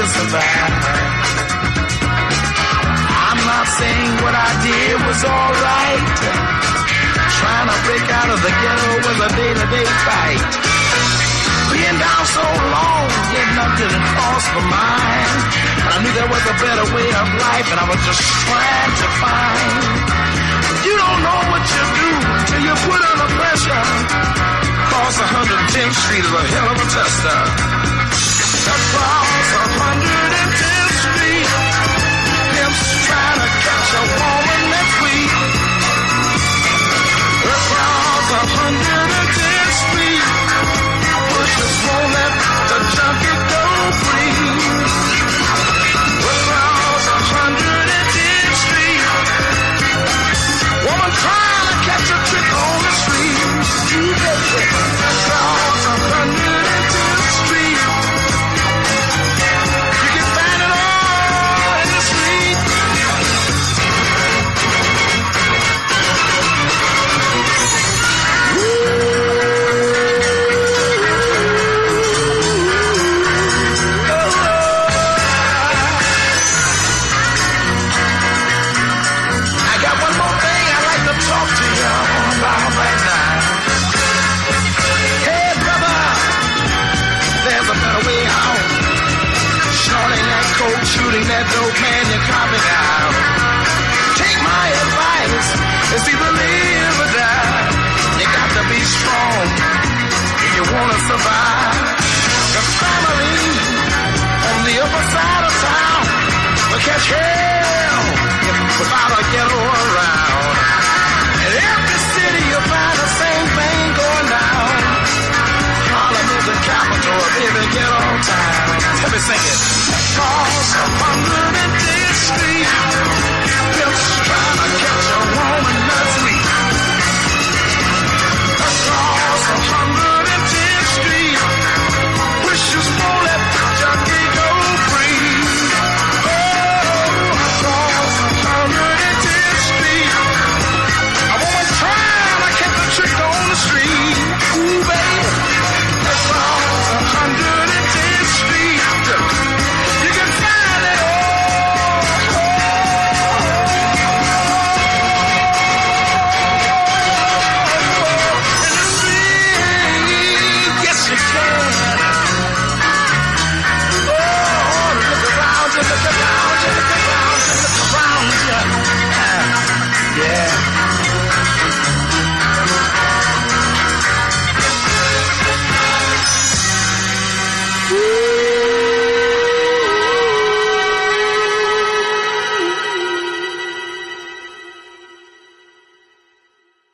survive. I'm not saying what I did was alright. Trying to break out of the ghetto was a day-to-day fight. Being down so long, getting up didn't cross my mind. But I knew there was a better way of life, and I was just trying to find. You don't know what you do till you put under pressure. Across 110th Street is a hell of a tester. Across 100